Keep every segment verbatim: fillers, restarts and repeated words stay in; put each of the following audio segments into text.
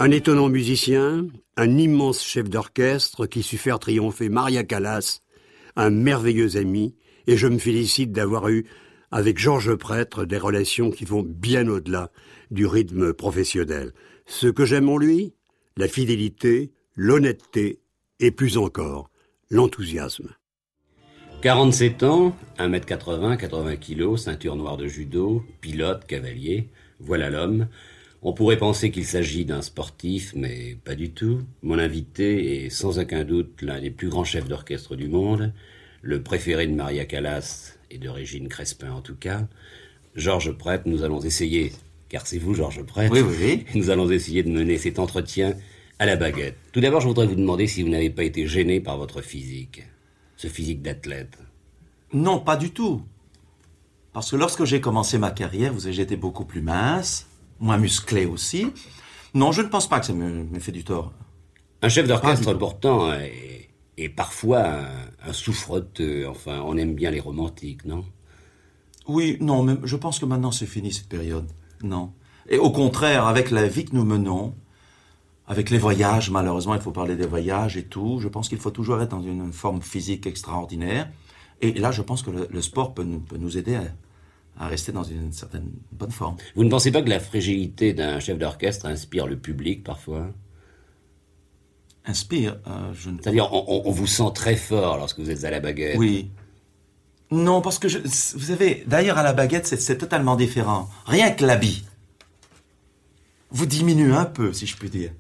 Un étonnant musicien, un immense chef d'orchestre qui sut faire triompher Maria Callas, un merveilleux ami, et je me félicite d'avoir eu avec Georges Prêtre des relations qui vont bien au-delà du rythme professionnel. Ce que j'aime en lui, la fidélité, l'honnêteté et plus encore, l'enthousiasme. quarante-sept ans, un mètre quatre-vingts, quatre-vingts kilos, ceinture noire de judo, pilote, cavalier, voilà l'homme. On pourrait penser qu'il s'agit d'un sportif, mais pas du tout. Mon invité est sans aucun doute l'un des plus grands chefs d'orchestre du monde, le préféré de Maria Callas et de Régine Crespin en tout cas. Georges Prêtre, nous allons essayer, car c'est vous Georges Prêtre, oui, oui, oui. Nous allons essayer de mener cet entretien à la baguette. Tout d'abord, je voudrais vous demander si vous n'avez pas été gêné par votre physique, ce physique d'athlète. Non, pas du tout. Parce que lorsque j'ai commencé ma carrière, vous savez, j'étais beaucoup plus mince, moins musclé aussi. Non, je ne pense pas que ça me, me fait du tort. Un chef d'orchestre, pourtant, est, est parfois un, un souffreteux. Enfin, on aime bien les romantiques, non? Oui, non, mais je pense que maintenant c'est fini cette période. Non. Et au contraire, avec la vie que nous menons, avec les voyages, malheureusement, il faut parler des voyages et tout, je pense qu'il faut toujours être dans une forme physique extraordinaire. Et là, je pense que le, le sport peut nous, peut nous aider à, à rester dans une certaine bonne forme. Vous ne pensez pas que la fragilité d'un chef d'orchestre inspire le public, parfois? Inspire euh, je ne... C'est-à-dire, on, on vous sent très fort lorsque vous êtes à la baguette. Oui. Non, parce que, je, vous savez, d'ailleurs, à la baguette, c'est, c'est totalement différent. Rien que l'habit vous diminue un peu, si je puis dire.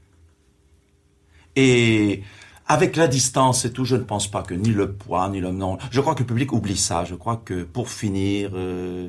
Et avec la distance et tout, je ne pense pas que ni le poids, ni le... Non, je crois que le public oublie ça. Je crois que, pour finir, euh,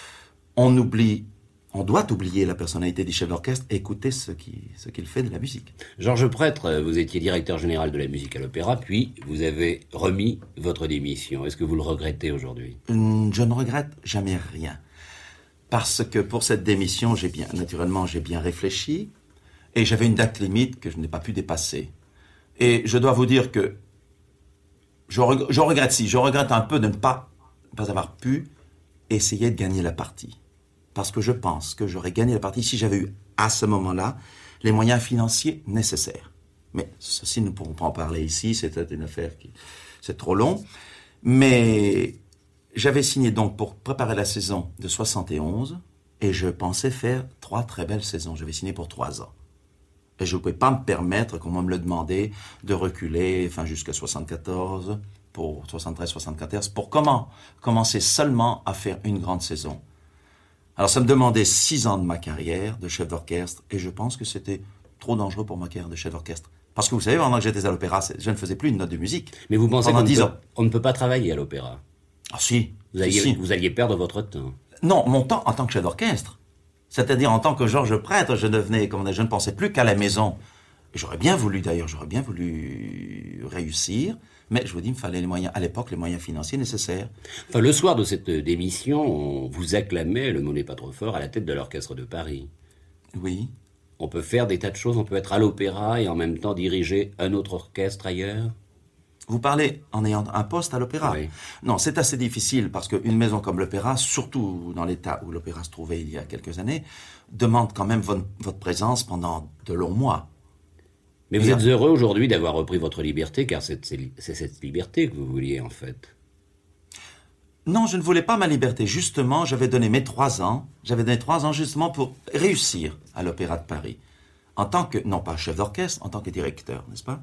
on oublie... On doit oublier la personnalité du chef d'orchestre et écouter ce, qui, ce qu'il fait de la musique. Georges Prêtre, vous étiez directeur général de la musique à l'opéra, puis vous avez remis votre démission. Est-ce que vous le regrettez aujourd'hui? Je ne regrette jamais rien. Parce que pour cette démission, j'ai bien, naturellement, j'ai bien réfléchi et j'avais une date limite que je n'ai pas pu dépasser. Et je dois vous dire que je, reg- je regrette, si, je regrette un peu de ne pas, pas avoir pu essayer de gagner la partie. Parce que je pense que j'aurais gagné la partie si j'avais eu, à ce moment-là, les moyens financiers nécessaires. Mais ceci, nous ne pourrons pas en parler ici, c'est une affaire qui... c'est trop long. Mais j'avais signé donc pour préparer la saison de soixante et onze, et je pensais faire trois très belles saisons. J'avais signé pour trois ans. Et je ne pouvais pas me permettre, comme on me le demandait, de reculer, enfin jusqu'à soixante-quatorze, pour soixante-treize soixante-quatorze, pour comment commencer seulement à faire une grande saison. Alors ça me demandait six ans de ma carrière de chef d'orchestre, et je pense que c'était trop dangereux pour ma carrière de chef d'orchestre. Parce que vous savez, pendant que j'étais à l'opéra, je ne faisais plus une note de musique. Mais vous pensez pendant qu'on dix ne, ans. peut, on ne peut pas travailler à l'opéra? Ah si. Vous alliez, si. vous alliez perdre votre temps. Non, mon temps en tant que chef d'orchestre. C'est-à-dire en tant que Georges Prêtre, je devenais, comme on dit, je ne pensais plus qu'à la maison. Et j'aurais bien voulu d'ailleurs, j'aurais bien voulu réussir, mais je vous dis, il me fallait les moyens, à l'époque, les moyens financiers nécessaires. Enfin, le soir de cette démission, on vous acclamait, le mot n'est pas trop fort, à la tête de l'orchestre de Paris. Oui. On peut faire des tas de choses, on peut être à l'opéra et en même temps diriger un autre orchestre ailleurs. Vous parlez en ayant un poste à l'opéra? Oui. Non, c'est assez difficile parce qu'une maison comme l'opéra, surtout dans l'état où l'opéra se trouvait il y a quelques années, demande quand même votre, votre présence pendant de longs mois. Mais vous Et êtes là... heureux aujourd'hui d'avoir repris votre liberté, car c'est, c'est, c'est cette liberté que vous vouliez en fait. Non, je ne voulais pas ma liberté. Justement, j'avais donné mes trois ans, j'avais donné trois ans justement pour réussir à l'Opéra de Paris. En tant que, non pas chef d'orchestre, en tant que directeur, n'est-ce pas?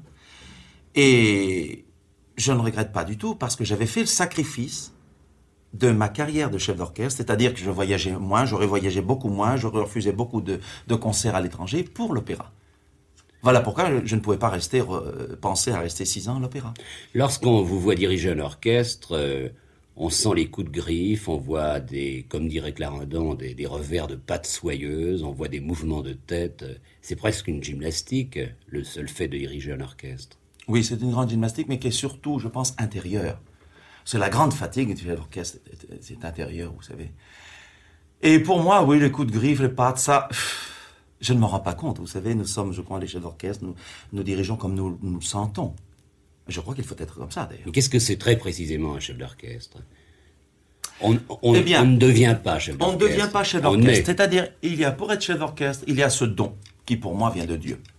Et je ne regrette pas du tout parce que j'avais fait le sacrifice de ma carrière de chef d'orchestre, c'est-à-dire que je voyageais moins, j'aurais voyagé beaucoup moins, j'aurais refusé beaucoup de, de concerts à l'étranger pour l'opéra. Voilà pourquoi je, je ne pouvais pas rester, euh, penser à rester six ans à l'opéra. Lorsqu'on vous voit diriger un orchestre, euh, on sent les coups de griffe, on voit des, comme dirait Clarendon, des, des revers de pattes soyeuses, on voit des mouvements de tête. C'est presque une gymnastique, le seul fait de diriger un orchestre. Oui, c'est une grande gymnastique, mais qui est surtout, je pense, intérieure. C'est la grande fatigue de l'orchestre, c'est intérieur, vous savez. Et pour moi, oui, les coups de griffe, les pattes, ça, je ne m'en rends pas compte. Vous savez, nous sommes, je crois, les chefs d'orchestre, nous, nous dirigeons comme nous nous sentons. Je crois qu'il faut être comme ça, d'ailleurs. Mais qu'est-ce que c'est très précisément un chef d'orchestre? On, on, eh bien, on ne devient pas chef d'orchestre. On ne devient pas chef d'orchestre. C'est-à-dire, il y a, pour être chef d'orchestre, il y a ce don qui, pour moi, vient de Dieu.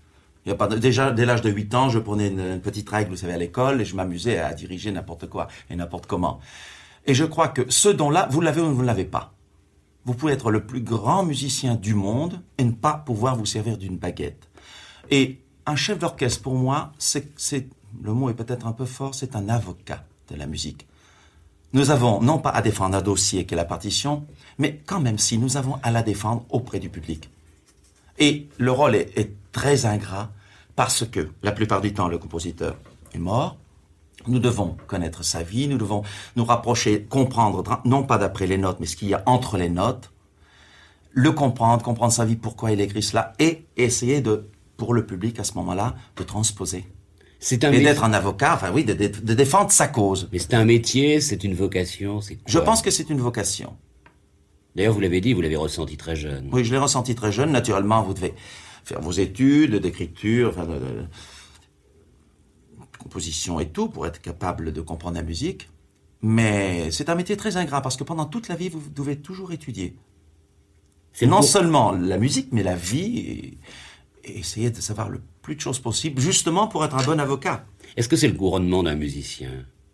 Il y a pas de, déjà, dès l'âge de huit ans, je prenais une, une petite règle, vous savez, à l'école, et je m'amusais à diriger n'importe quoi et n'importe comment. Et je crois que ce don-là, vous l'avez ou vous ne l'avez pas. Vous pouvez être le plus grand musicien du monde et ne pas pouvoir vous servir d'une baguette. Et un chef d'orchestre, pour moi, c'est, c'est, le mot est peut-être un peu fort, c'est un avocat de la musique. Nous avons non pas à défendre un dossier qu'est la partition, mais quand même si, nous avons à la défendre auprès du public. Et le rôle est, est très ingrat parce que la plupart du temps, le compositeur est mort. Nous devons connaître sa vie, nous devons nous rapprocher, comprendre, non pas d'après les notes, mais ce qu'il y a entre les notes, le comprendre, comprendre sa vie, pourquoi il écrit cela, et essayer de, pour le public à ce moment-là, de transposer. C'est un et métier. D'être un avocat, enfin oui, de, de, de défendre sa cause. Mais c'est un métier, c'est une vocation, c'est quoi? Je pense que c'est une vocation. D'ailleurs, vous l'avez dit, vous l'avez ressenti très jeune. Oui, je l'ai ressenti très jeune. Naturellement, vous devez faire vos études d'écriture, enfin, de, de, de composition et tout, pour être capable de comprendre la musique. Mais c'est un métier très ingrat, parce que pendant toute la vie, vous devez toujours étudier. C'est non pour... seulement la musique, mais la vie, et, et essayer de savoir le plus de choses possible, justement pour être un bon avocat. Est-ce que c'est le couronnement d'un musicien?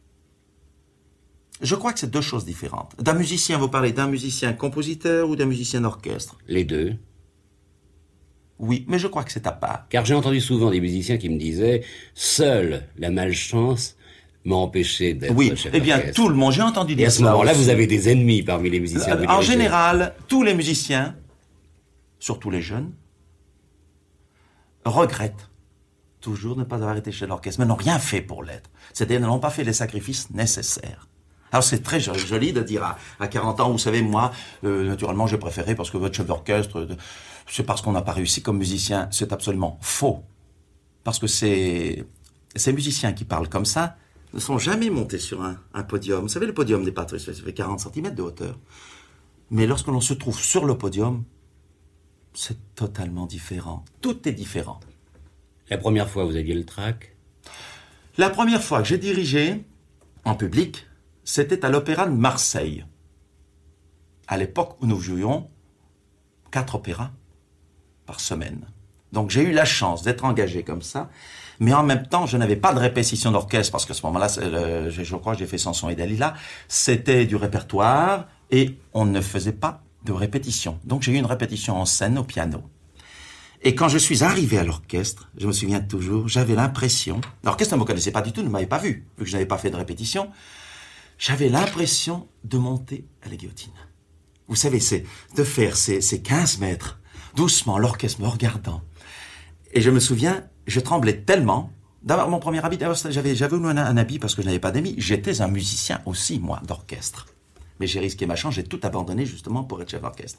Je crois que c'est deux choses différentes. D'un musicien, vous parlez d'un musicien compositeur ou d'un musicien d'orchestre? Les deux. Oui, mais je crois que c'est à part. Car j'ai entendu souvent des musiciens qui me disaient « Seule la malchance m'a empêché d'être oui, chef d'orchestre. » Eh bien, tout le monde, j'ai entendu dire ça. Et à ce moment-là, vous avez des ennemis parmi les musiciens. Euh, en général, tous les musiciens, surtout les jeunes, regrettent toujours de ne pas avoir été chef d'orchestre, mais n'ont rien fait pour l'être. C'est-à-dire, n'ont pas fait les sacrifices nécessaires. Alors c'est très joli de dire à, à quarante ans, vous savez, moi, euh, naturellement, j'ai préféré parce que votre chef d'orchestre, c'est parce qu'on n'a pas réussi comme musicien. C'est absolument faux. Parce que ces, ces musiciens qui parlent comme ça ne sont jamais montés sur un, un podium. Vous savez, le podium n'est pas très, ça fait quarante centimètres de hauteur. Mais lorsque l'on se trouve sur le podium, c'est totalement différent. Tout est différent. La première fois, vous aviez le trac? La première fois que j'ai dirigé en public, c'était à l'Opéra de Marseille. À l'époque où nous jouions quatre opéras par semaine. Donc j'ai eu la chance d'être engagé comme ça, mais en même temps, je n'avais pas de répétition d'orchestre, parce qu'à ce moment-là, euh, je, je crois que j'ai fait Samson et Dalila, c'était du répertoire, et on ne faisait pas de répétition. Donc j'ai eu une répétition en scène au piano. Et quand je suis arrivé à l'orchestre, je me souviens toujours, j'avais l'impression, l'orchestre ne me connaissait pas du tout, ne m'avait pas vu, vu que je n'avais pas fait de répétition, j'avais l'impression de monter à la guillotine. Vous savez, c'est de faire ces, ces quinze mètres, doucement, l'orchestre me regardant. Et je me souviens, je tremblais tellement. D'abord, mon premier habit, j'avais, j'avais un, un habit parce que je n'avais pas d'amis. J'étais un musicien aussi, moi, d'orchestre. Mais j'ai risqué ma chance, j'ai tout abandonné justement pour être chef d'orchestre.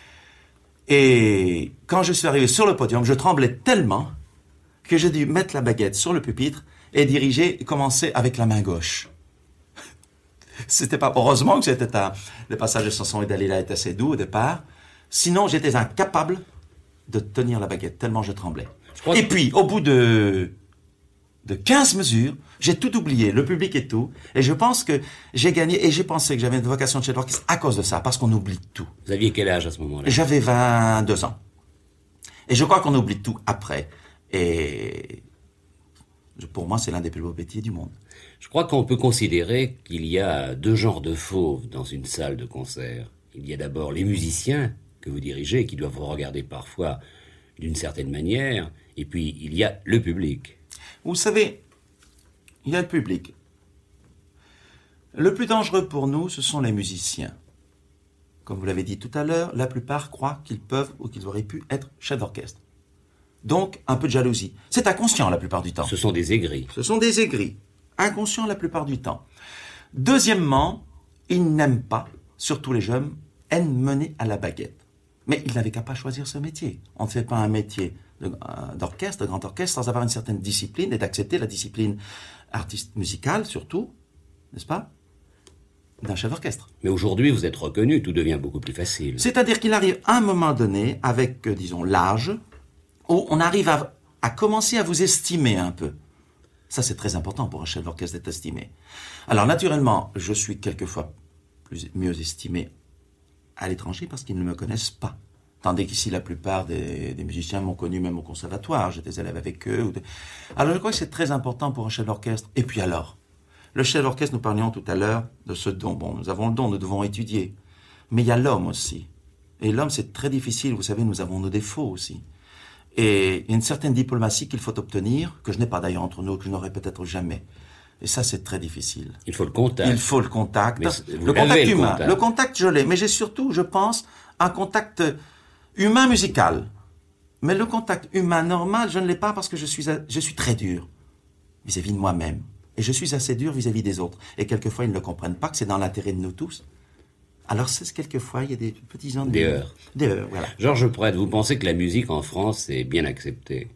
Et quand je suis arrivé sur le podium, je tremblais tellement que j'ai dû mettre la baguette sur le pupitre et diriger et commencer avec la main gauche. C'était pas, heureusement que c'était un, le passage de Samson et Dalila était assez doux au départ. Sinon, j'étais incapable de tenir la baguette, tellement je tremblais. Je et que... puis, au bout de, de quinze mesures, j'ai tout oublié, le public et tout. Et je pense que j'ai gagné, et j'ai pensé que j'avais une vocation de chef d'orchestre à cause de ça, parce qu'on oublie tout. Vous aviez quel âge à ce moment-là? J'avais vingt-deux ans. Et je crois qu'on oublie tout après. Et pour moi, c'est l'un des plus beaux métiers du monde. Je crois qu'on peut considérer qu'il y a deux genres de fauves dans une salle de concert. Il y a d'abord les musiciens que vous dirigez, qui doivent vous regarder parfois d'une certaine manière, et puis il y a le public. Vous savez, il y a le public. Le plus dangereux pour nous, ce sont les musiciens. Comme vous l'avez dit tout à l'heure, la plupart croient qu'ils peuvent ou qu'ils auraient pu être chefs d'orchestre. Donc, un peu de jalousie. C'est inconscient la plupart du temps. Ce sont des aigris. Ce sont des aigris. Inconscients la plupart du temps. Deuxièmement, ils n'aiment pas, surtout les jeunes, être menés à la baguette. Mais ils n'avaient qu'à pas choisir ce métier. On ne fait pas un métier de, d'orchestre, de grand orchestre, sans avoir une certaine discipline et d'accepter la discipline artiste musicale, surtout, n'est-ce pas, d'un chef d'orchestre. Mais aujourd'hui, vous êtes reconnu, tout devient beaucoup plus facile. C'est-à-dire qu'il arrive à un moment donné, avec, euh, disons, l'âge, où on arrive à, à commencer à vous estimer un peu. Ça, c'est très important pour un chef d'orchestre d'être estimé. Alors, naturellement, je suis quelquefois plus, mieux estimé à l'étranger parce qu'ils ne me connaissent pas. Tandis qu'ici, la plupart des, des musiciens m'ont connu même au conservatoire. J'étais élève avec eux. Ou de... Alors, je crois que c'est très important pour un chef d'orchestre. Et puis alors, le chef d'orchestre, nous parlions tout à l'heure de ce don. Bon, nous avons le don, nous devons étudier. Mais il y a l'homme aussi. Et l'homme, c'est très difficile. Vous savez, nous avons nos défauts aussi. Et il y a une certaine diplomatie qu'il faut obtenir, que je n'ai pas d'ailleurs entre nous, que je n'aurai peut-être jamais. Et ça, c'est très difficile. Il faut le contact. Il faut le contact. Mais le contact le humain. Contact. Le contact, je l'ai. Mais j'ai surtout, je pense, un contact humain musical. Mais le contact humain normal, je ne l'ai pas parce que je suis, je suis très dur vis-à-vis de moi-même. Et je suis assez dur vis-à-vis des autres. Et quelquefois, ils ne le comprennent pas, que c'est dans l'intérêt de nous tous. Alors, c'est quelquefois, il y a des petits ennuis. Des heures. Des heures, voilà. Georges Prêtre, vous pensez que la musique en France est bien acceptée?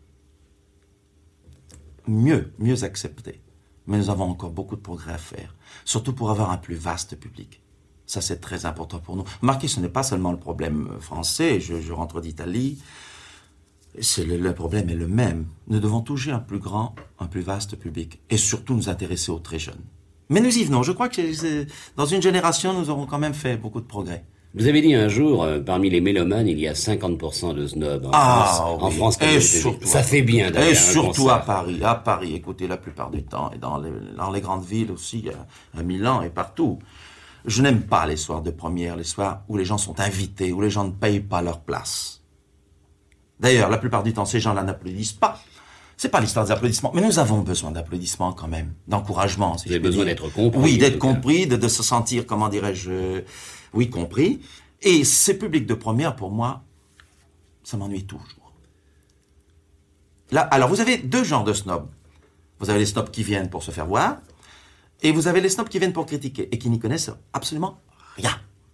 Mieux, mieux acceptée. Mais nous avons encore beaucoup de progrès à faire. Surtout pour avoir un plus vaste public. Ça, c'est très important pour nous. Remarquez, ce n'est pas seulement le problème français. Je, je rentre d'Italie. C'est le, le problème est le même. Nous devons toucher un plus grand, un plus vaste public. Et surtout nous intéresser aux très jeunes. Mais nous y venons. Je crois que c'est, dans une génération, nous aurons quand même fait beaucoup de progrès. Vous avez dit un jour, euh, parmi les mélomanes, il y a cinquante pour cent de snobs en ah, France. Oui. En France, et surtout, ça fait bien d'aller Et à un surtout concert. à Paris. À Paris, écoutez, la plupart du temps. Et dans les, dans les grandes villes aussi, à, à Milan et partout. Je n'aime pas les soirs de première, les soirs où les gens sont invités, où les gens ne payent pas leur place. D'ailleurs, la plupart du temps, ces gens-là n'applaudissent pas. C'est pas l'histoire des applaudissements, mais nous avons besoin d'applaudissements quand même, d'encouragement. Si Vous avez besoin d'être compris. Oui, d'être compris, de, de se sentir, comment dirais-je, oui, compris. Et ces publics de première, pour moi, ça m'ennuie toujours. Là, alors, vous avez deux genres de snobs. Vous avez les snobs qui viennent pour se faire voir, et vous avez les snobs qui viennent pour critiquer, et qui n'y connaissent absolument rien.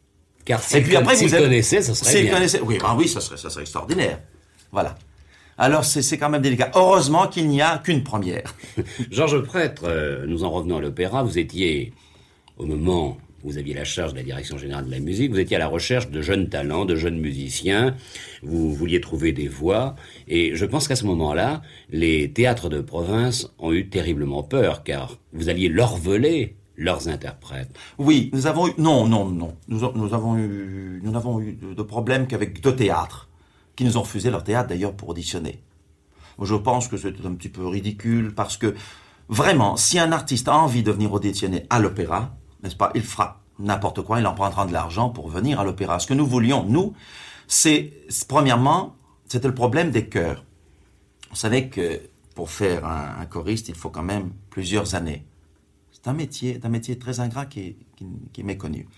Car et puis après, s'ils vous avez... connaissaient, ça serait s'ils bien. Connaissaient... Oui, ben oui, ça serait, ça serait extraordinaire. Voilà. Alors, c'est, c'est quand même délicat. Heureusement qu'il n'y a qu'une première. Georges Prêtre, euh, nous en revenons à l'opéra. Vous étiez, au moment où vous aviez la charge de la direction générale de la musique, vous étiez à la recherche de jeunes talents, de jeunes musiciens. Vous vouliez trouver des voix. Et je pense qu'à ce moment-là, les théâtres de province ont eu terriblement peur, car vous alliez leur voler leurs interprètes. Oui, nous avons eu... Non, non, non. Nous, nous avons eu... Nous n'avons eu de, de problème qu'avec deux théâtres, qui nous ont refusé leur théâtre d'ailleurs pour auditionner. Je pense que c'était un petit peu ridicule parce que vraiment, si un artiste a envie de venir auditionner à l'opéra, n'est-ce pas, il fera n'importe quoi, il en prendra de l'argent pour venir à l'opéra. Ce que nous voulions, nous, c'est, premièrement, c'était le problème des chœurs. Vous savez que pour faire un, un choriste, il faut quand même plusieurs années. C'est un métier, un métier très ingrat qui est, qui, qui est méconnu.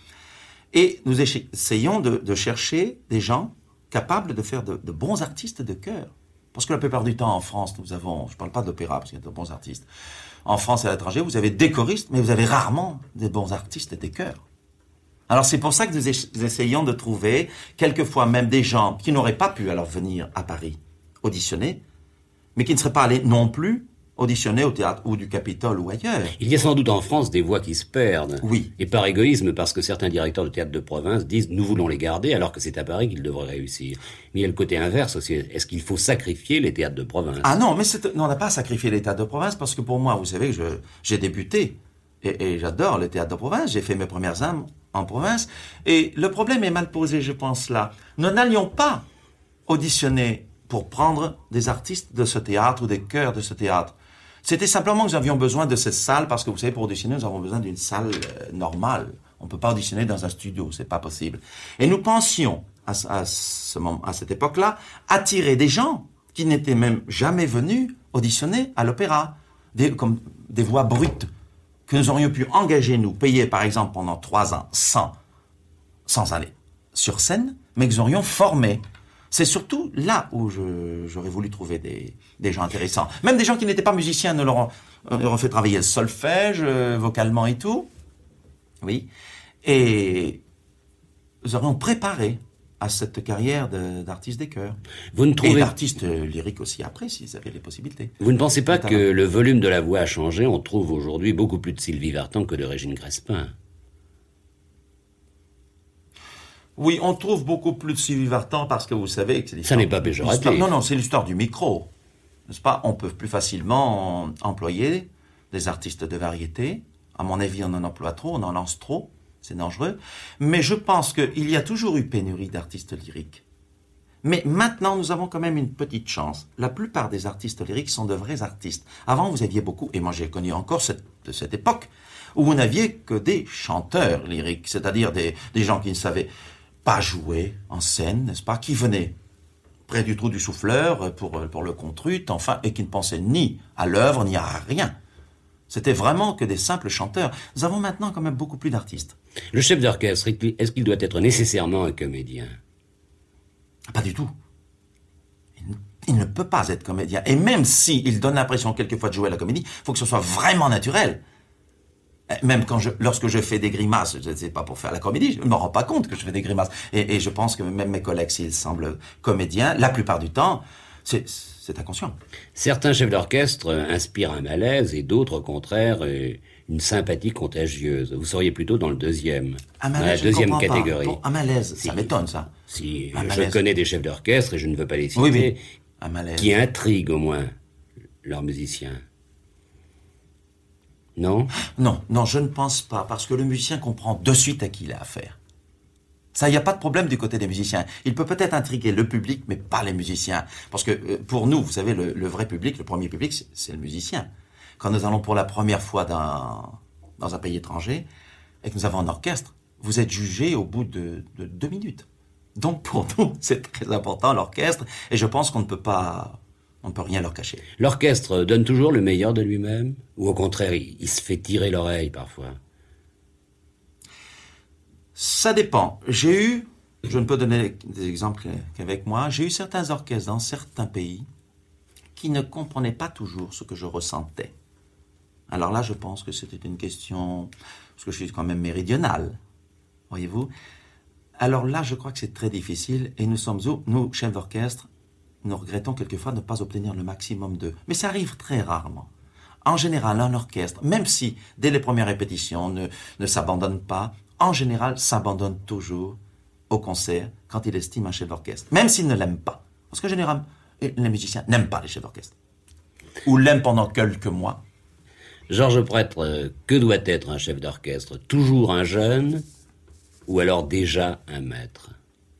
Et nous essayons de, de chercher des gens capables de faire de, de bons artistes de chœur. Parce que la plupart du temps, en France, nous avons... Je ne parle pas d'opéra, parce qu'il y a de bons artistes. En France et à l'étranger, vous avez des choristes, mais vous avez rarement des bons artistes des chœurs. Alors c'est pour ça que nous essayons de trouver, quelquefois même des gens qui n'auraient pas pu alors venir à Paris auditionner, mais qui ne seraient pas allés non plus auditionner au théâtre ou du Capitole ou ailleurs. Il y a sans doute en France des voix qui se perdent. Oui. Et par égoïsme, parce que certains directeurs de théâtre de province disent « nous voulons les garder » alors que c'est à Paris qu'ils devraient réussir. Mais il y a le côté inverse aussi. Est-ce qu'il faut sacrifier les théâtres de province? Ah non, mais c'est, non, on n'a pas sacrifié les théâtres de province parce que pour moi, vous savez, je, j'ai débuté et, et j'adore les théâtres de province. J'ai fait mes premières âmes en province. Et le problème est mal posé, je pense, là. Nous n'allions pas auditionner pour prendre des artistes de ce théâtre ou des chœurs de ce théâtre. C'était simplement que nous avions besoin de cette salle, parce que vous savez, pour auditionner, nous avons besoin d'une salle euh, normale. On ne peut pas auditionner dans un studio, c'est pas possible. Et nous pensions, à, à, ce moment, à cette époque-là, attirer des gens qui n'étaient même jamais venus auditionner à l'opéra, des, comme des voix brutes, que nous aurions pu engager, nous, payer par exemple pendant trois ans, sans, sans aller sur scène, mais que nous aurions formé. C'est surtout là où je, j'aurais voulu trouver des, des gens intéressants. Même des gens qui n'étaient pas musiciens, nous leur ont, leur ont fait travailler le solfège, euh, vocalement et tout. Oui. Et nous aurions préparé à cette carrière de, d'artiste des chœurs. Vous ne trouvez... Et d'artiste lyrique aussi après, s'ils avaient les possibilités. Vous ne pensez pas que le volume de la voix a changé? On trouve aujourd'hui beaucoup plus de Sylvie Vartan que de Régine Crespin. Oui, on trouve beaucoup plus de Sylvie Vartan parce que vous savez que c'est ça n'est pas péjoratif. Non, non, c'est l'histoire du micro. N'est-ce pas? On peut plus facilement employer des artistes de variété. À mon avis, on en emploie trop, on en lance trop. C'est dangereux. Mais je pense qu'il y a toujours eu pénurie d'artistes lyriques. Mais maintenant, nous avons quand même une petite chance. La plupart des artistes lyriques sont de vrais artistes. Avant, vous aviez beaucoup, et moi j'ai connu encore cette, de cette époque, où vous n'aviez que des chanteurs lyriques, c'est-à-dire des, des gens qui ne savaient pas jouer en scène, n'est-ce pas, qui venaient près du trou du souffleur pour, pour le contrut, enfin, et qui ne pensaient ni à l'œuvre, ni à rien. C'était vraiment que des simples chanteurs. Nous avons maintenant quand même beaucoup plus d'artistes. Le chef d'orchestre, est-ce qu'il doit être nécessairement un comédien? Pas du tout. Il, il ne peut pas être comédien. Et même s'il donne l'impression quelquefois de jouer à la comédie, il faut que ce soit vraiment naturel. Même quand je, lorsque je fais des grimaces, je ne sais pas pour faire la comédie, je ne me rends pas compte que je fais des grimaces. Et, et je pense que même mes collègues, s'ils semblent comédiens, la plupart du temps, c'est, c'est inconscient. Certains chefs d'orchestre inspirent un malaise et d'autres, au contraire, une sympathie contagieuse. Vous seriez plutôt dans le deuxième, un malaise, dans la deuxième catégorie. Bon, un malaise, si, ça m'étonne, ça. Si, un je malaise. connais des chefs d'orchestre, et je ne veux pas les citer, oui, oui. Un malaise. Qui intriguent au moins leurs musiciens. Non? Non, non, je ne pense pas, parce que le musicien comprend de suite à qui il a affaire. Ça, il n'y a pas de problème du côté des musiciens. Il peut peut-être intriguer le public, mais pas les musiciens. Parce que euh, pour nous, vous savez, le, le vrai public, le premier public, c'est, c'est le musicien. Quand nous allons pour la première fois dans, dans un pays étranger, et que nous avons un orchestre, vous êtes jugé au bout de, de deux minutes. Donc pour nous, c'est très important, l'orchestre, et je pense qu'on ne peut pas... On ne peut rien leur cacher. L'orchestre donne toujours le meilleur de lui-même? Ou au contraire, il, il se fait tirer l'oreille parfois? Ça dépend. J'ai eu, je ne peux donner des exemples qu'avec moi, j'ai eu certains orchestres dans certains pays qui ne comprenaient pas toujours ce que je ressentais. Alors là, je pense que c'était une question, parce que je suis quand même méridional, voyez-vous. Alors là, je crois que c'est très difficile, et nous sommes, nous, chefs d'orchestre, nous regrettons quelquefois de ne pas obtenir le maximum d'eux. Mais ça arrive très rarement. En général, un orchestre, même si dès les premières répétitions ne, ne s'abandonne pas, en général s'abandonne toujours au concert quand il estime un chef d'orchestre, même s'il ne l'aime pas. Parce que généralement, les musiciens n'aiment pas les chefs d'orchestre. Ou l'aiment pendant quelques mois. Georges Prêtre, que doit être un chef d'orchestre? Toujours un jeune ou alors déjà un maître?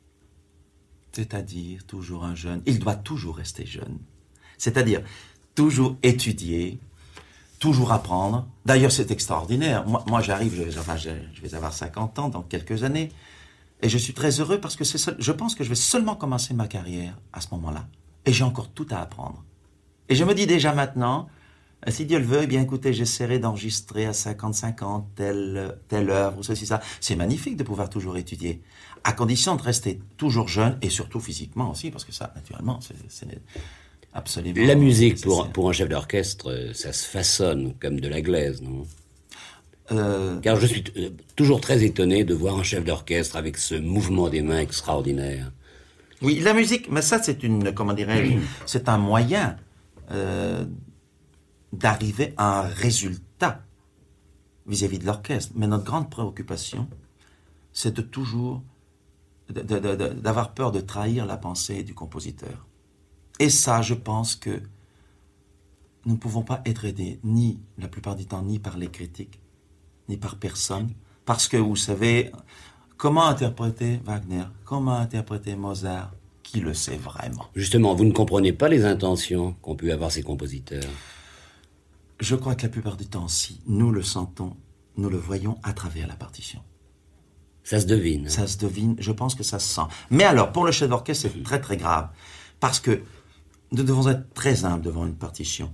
C'est-à-dire toujours un jeune. Il doit toujours rester jeune. C'est-à-dire toujours étudier, toujours apprendre. D'ailleurs, c'est extraordinaire. Moi, moi j'arrive, je vais, enfin, je, je vais avoir cinquante ans dans quelques années, et je suis très heureux parce que c'est seul, je pense que je vais seulement commencer ma carrière à ce moment-là. Et j'ai encore tout à apprendre. Et je me dis déjà maintenant, si Dieu le veut, eh bien écoutez, j'essaierai d'enregistrer à cinquante-cinq ans telle, telle œuvre ou ceci, ça. C'est magnifique de pouvoir toujours étudier, à condition de rester toujours jeune et surtout physiquement aussi, parce que ça, naturellement, c'est, c'est absolument... La musique, pour, pour un chef d'orchestre, ça se façonne comme de la glaise, non? euh... Car je suis t- toujours très étonné de voir un chef d'orchestre avec ce mouvement des mains extraordinaire. Oui, la musique, mais ça c'est une, comment dirais-je, c'est un moyen euh, d'arriver à un résultat vis-à-vis de l'orchestre. Mais notre grande préoccupation, c'est de toujours, de, de, de, d'avoir peur de trahir la pensée du compositeur. Et ça, je pense que nous ne pouvons pas être aidés, ni, la plupart du temps, ni par les critiques, ni par personne. Parce que, vous savez, comment interpréter Wagner? Comment interpréter Mozart? Qui le sait vraiment? Justement, vous ne comprenez pas les intentions qu'ont pu avoir ces compositeurs? Je crois que la plupart du temps, si. Nous le sentons, nous le voyons à travers la partition. Ça se devine. Ça se devine, je pense que ça se sent. Mais alors, pour le chef d'orchestre, c'est très très grave. Parce que nous devons être très humbles devant une partition.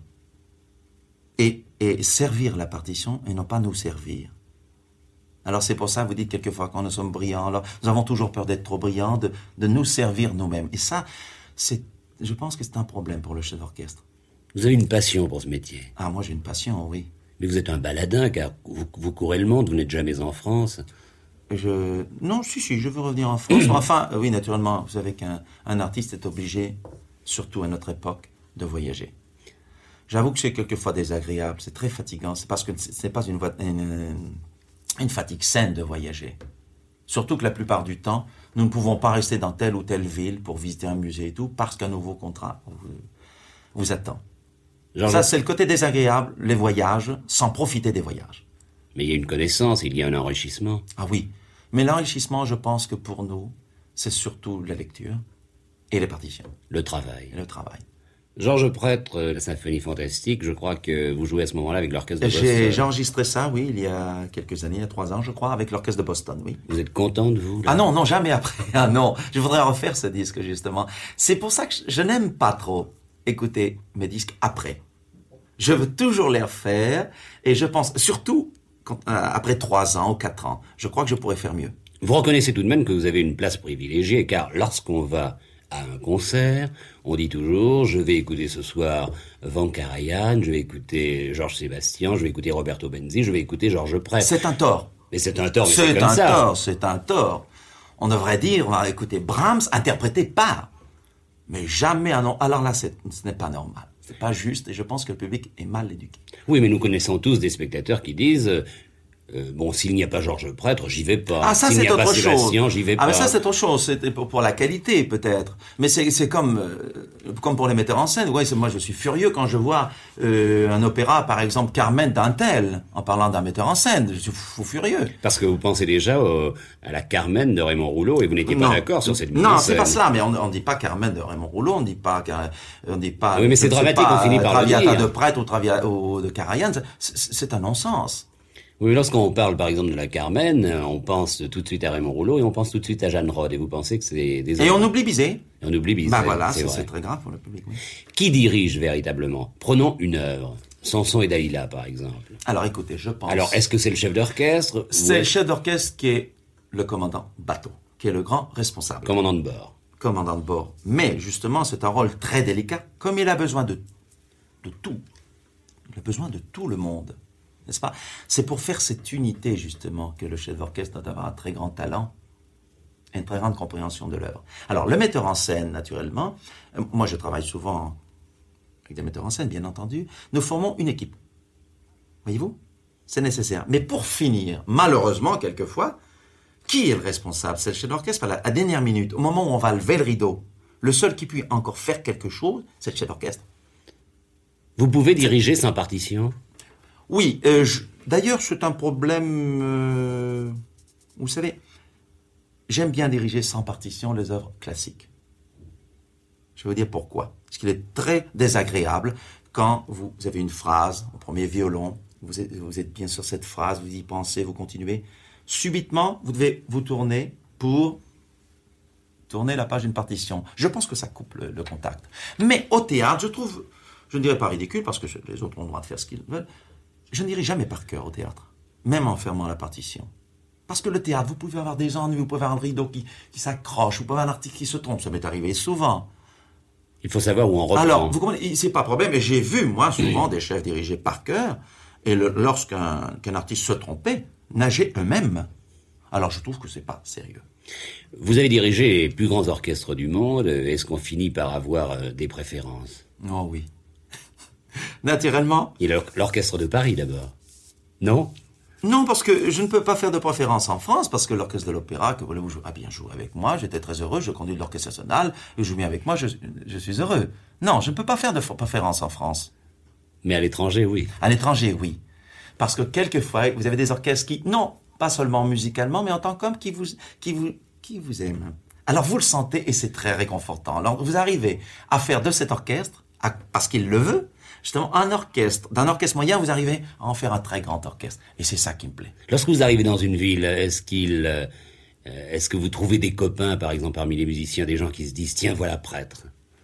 Et, et servir la partition et non pas nous servir. Alors c'est pour ça, vous dites quelquefois quand nous sommes brillants, alors nous avons toujours peur d'être trop brillants, de, de nous servir nous-mêmes. Et ça, c'est, je pense que c'est un problème pour le chef d'orchestre. Vous avez une passion pour ce métier. Ah, moi j'ai une passion, oui. Mais vous êtes un baladin, car vous, vous courez le monde, vous n'êtes jamais en France. Je... Non, si, si, je veux revenir en France. Enfin, oui, naturellement, vous savez qu'un un artiste est obligé, surtout à notre époque, de voyager. J'avoue que c'est quelquefois désagréable, c'est très fatigant, c'est parce que ce n'est pas une, vo... une, une fatigue saine de voyager. Surtout que la plupart du temps, nous ne pouvons pas rester dans telle ou telle ville pour visiter un musée et tout, parce qu'un nouveau contrat vous, vous attend. Genre Ça, c'est le côté désagréable, les voyages, sans profiter des voyages. Mais il y a une connaissance, il y a un enrichissement. Ah oui, mais l'enrichissement, je pense que pour nous, c'est surtout la lecture. Et les partitions. Le travail. Et le travail. Georges Prêtre, la symphonie fantastique, je crois que vous jouez à ce moment-là avec l'orchestre de Boston. J'ai, j'ai enregistré ça, oui, il y a quelques années, il y a trois ans, je crois, avec l'orchestre de Boston, oui. Vous êtes content de vous là? Ah non, non, jamais après. Ah non, je voudrais refaire ce disque, justement. C'est pour ça que je n'aime pas trop écouter mes disques après. Je veux toujours les refaire, et je pense, surtout quand, euh, après trois ans ou quatre ans, je crois que je pourrais faire mieux. Vous reconnaissez tout de même que vous avez une place privilégiée, car lorsqu'on va à un concert, on dit toujours, je vais écouter ce soir Van Karajan, je vais écouter Georges Sébastien, je vais écouter Roberto Benzi, je vais écouter Georges Prêtre. C'est un tort. Mais c'est un tort, mais c'est, c'est comme un ça. tort, c'est un tort. On devrait dire, on va écouter Brahms interprété par. Mais jamais un nom. Alors là, c'est, ce n'est pas normal. C'est pas juste, et je pense que le public est mal éduqué. Oui, mais nous connaissons tous des spectateurs qui disent... Euh, bon, s'il n'y a pas Georges Prêtre, j'y vais pas. Ah, ça, s'il c'est n'y a autre pas chose. Sébastien, j'y vais ah, pas. mais ça, c'est autre chose. C'était pour, pour la qualité, peut-être. Mais c'est, c'est comme, euh, comme pour les metteurs en scène. Ouais, c'est, moi, je suis furieux quand je vois euh, un opéra, par exemple, Carmen d'un tel, en parlant d'un metteur en scène. Je suis fou furieux. Parce que vous pensez déjà au, à la Carmen de Raymond Rouleau et vous n'étiez pas Non. d'accord sur cette mise Non, en c'est scène. pas cela. Mais on, on dit pas Carmen de Raymond Rouleau, on dit pas, Car- on dit pas. Ah oui, mais c'est je ne sais dramatique, pas, on finit par le Traviata dire. de Prêtre ou Traviata ou de Karajan. C'est, c'est un non-sens. Oui, lorsqu'on parle par exemple de la Carmen, on pense tout de suite à Raymond Rouleau et on pense tout de suite à Jeanne Rode. Et vous pensez que c'est des... Et on oublie Bizet. Et on oublie Bizet. Bah voilà, c'est, c'est, vrai. c'est très grave pour le public. Oui. Qui dirige véritablement? Prenons une œuvre. Samson et Dalila, par exemple. Alors écoutez, je pense. Alors, est-ce que c'est le chef d'orchestre? C'est ou le chef d'orchestre qui est le commandant bateau, qui est le grand responsable. commandant de bord? Commandant de bord. Mais justement, c'est un rôle très délicat, comme il a besoin de, de tout. Il a besoin de tout le monde. N'est-ce pas? C'est pour faire cette unité, justement, que le chef d'orchestre doit avoir un très grand talent et une très grande compréhension de l'œuvre. Alors, le metteur en scène, naturellement, euh, moi je travaille souvent avec des metteurs en scène, bien entendu, nous formons une équipe. Voyez-vous? C'est nécessaire. Mais pour finir, malheureusement, quelquefois, qui est le responsable? C'est le chef d'orchestre. À la, à la dernière minute, au moment où on va lever le rideau, le seul qui puisse encore faire quelque chose, c'est le chef d'orchestre. Vous pouvez diriger sans partition? Oui, euh, je, d'ailleurs, c'est un problème... Euh, vous savez, j'aime bien diriger sans partition les œuvres classiques. Je vais vous dire pourquoi. Parce qu'il est très désagréable quand vous, vous avez une phrase au premier violon, vous êtes, vous êtes bien sur cette phrase, vous y pensez, vous continuez. Subitement, vous devez vous tourner pour tourner la page d'une partition. Je pense que ça coupe le, le contact. Mais au théâtre, je trouve, je ne dirais pas ridicule, parce que les autres ont le droit de faire ce qu'ils veulent, je ne dirai jamais par cœur au théâtre, même en fermant la partition. Parce que le théâtre, vous pouvez avoir des ennuis, vous pouvez avoir un rideau qui, qui s'accroche, vous pouvez avoir un artiste qui se trompe, ça m'est arrivé souvent. Il faut savoir où on reprend. Alors, vous comprenez, c'est pas problème, et j'ai vu, moi, souvent, des chefs dirigés par cœur, et le, lorsqu'un qu'un artiste se trompait, nager eux-mêmes. Alors, je trouve que c'est pas sérieux. Vous avez dirigé les plus grands orchestres du monde, est-ce qu'on finit par avoir euh, des préférences? Oh oui. Naturellement. Il y a l'orchestre de Paris d'abord. Non? Non, parce que je ne peux pas faire de préférence en France, parce que l'orchestre de l'opéra, que voulez-vous jouer, a bien joué avec moi, j'étais très heureux, je conduis l'orchestre national, il joue bien avec moi, je, je suis heureux. Non, je ne peux pas faire de préférence en France. Mais à l'étranger, oui. À l'étranger, oui. Parce que quelquefois, vous avez des orchestres qui, non, pas seulement musicalement, mais en tant qu'homme, qui vous, qui vous, qui vous aiment. Alors vous le sentez et c'est très réconfortant. Alors vous arrivez à faire de cet orchestre, à, parce qu'il le veut, justement, un orchestre. D'un orchestre moyen, vous arrivez à en faire un très grand orchestre. Et c'est ça qui me plaît. Lorsque vous arrivez dans une ville, est-ce qu'il, euh, est-ce que vous trouvez des copains, par exemple, parmi les musiciens, des gens qui se disent, tiens, voilà Prêtre?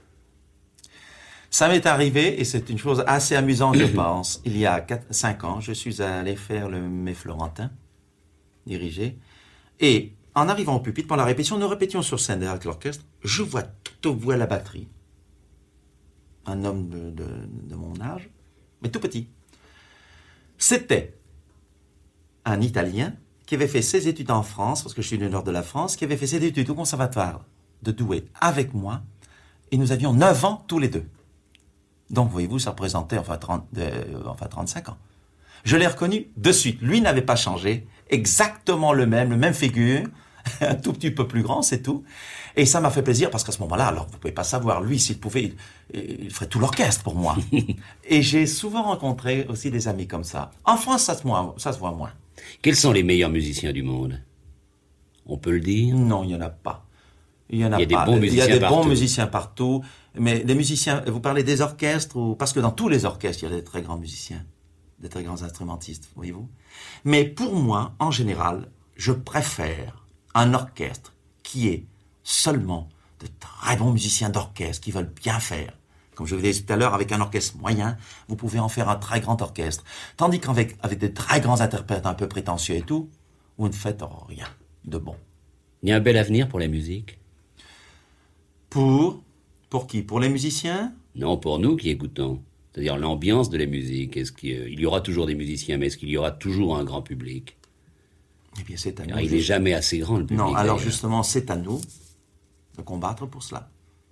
Ça m'est arrivé, et c'est une chose assez amusante, je pense. Il y a quatre, cinq ans, je suis allé faire le Mai Florentin, dirigé. Et en arrivant au pupitre, pendant la répétition, nous répétions sur scène avec l'orchestre. Je vois tout au bout à la batterie un homme de, de, de mon âge, mais tout petit. C'était un Italien qui avait fait ses études en France, parce que je suis du nord de la France, qui avait fait ses études au conservatoire de Douai avec moi, et nous avions neuf ans tous les deux. Donc, voyez-vous, ça représentait enfin, trente, euh, enfin trente-cinq ans. Je l'ai reconnu de suite. Lui n'avait pas changé, exactement le même, le même figure, un tout petit peu plus grand, c'est tout. Et ça m'a fait plaisir parce qu'à ce moment-là, alors vous pouvez pas savoir, lui, s'il pouvait, il, il ferait tout l'orchestre pour moi. Et j'ai souvent rencontré aussi des amis comme ça. En France, ça se, moins, ça se voit moins. Quels sont les meilleurs musiciens du monde? On peut le dire? Non, il n'y en a pas. Il y en a, il y a pas. Des bons il y a des partout. bons musiciens partout. Mais les musiciens, vous parlez des orchestres ou parce que dans tous les orchestres, il y a des très grands musiciens, des très grands instrumentistes, voyez-vous. Mais pour moi, en général, je préfère un orchestre qui est seulement de très bons musiciens d'orchestre qui veulent bien faire. Comme je vous disais tout à l'heure, avec un orchestre moyen, vous pouvez en faire un très grand orchestre. Tandis qu'avec avec des très grands interprètes un peu prétentieux et tout, vous ne faites rien de bon. Il y a un bel avenir pour la musique. Pour Pour qui? Pour les musiciens? Non, pour nous qui écoutons. C'est-à-dire l'ambiance de la musique. Est-ce qu'il il y aura toujours des musiciens, mais est-ce qu'il y aura toujours un grand public? Eh bien, c'est à nous. Alors, il n'est jamais assez grand, le public. Non, alors d'ailleurs. justement, c'est à nous de combattre pour cela.